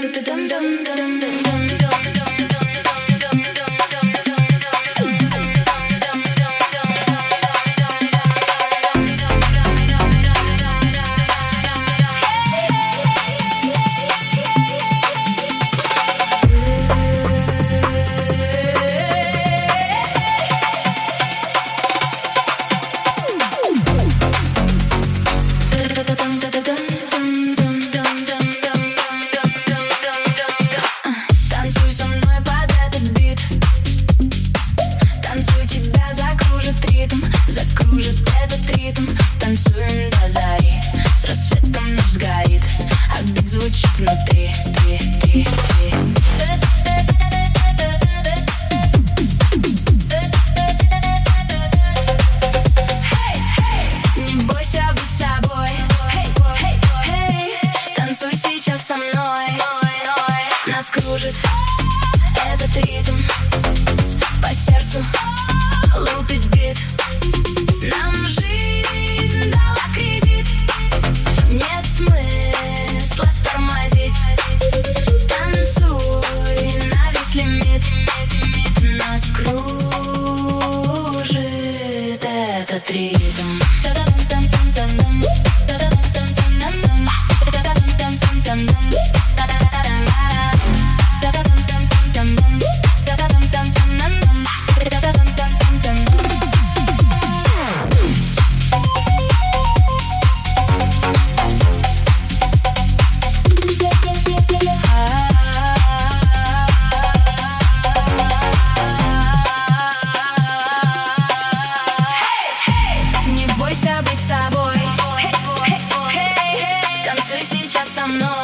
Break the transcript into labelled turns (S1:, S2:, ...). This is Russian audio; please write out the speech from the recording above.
S1: Танцуй со мной под этот бит. Танцуй, тебя закружит ритм, закружит этот ритм. Танцуем до зари, с рассветом ночь сгорит, а бит звучит внутри. Не бойся быть собой. Танцуй сейчас со мной. Нас кружит этот ритм, по сердцу лупит бит. Нам жизнь дала кредит, нет смысла тормозить. Танцуй на весь лимит, нас кружит этот ритм. Не бойся быть собой. Танцуй сейчас со мной.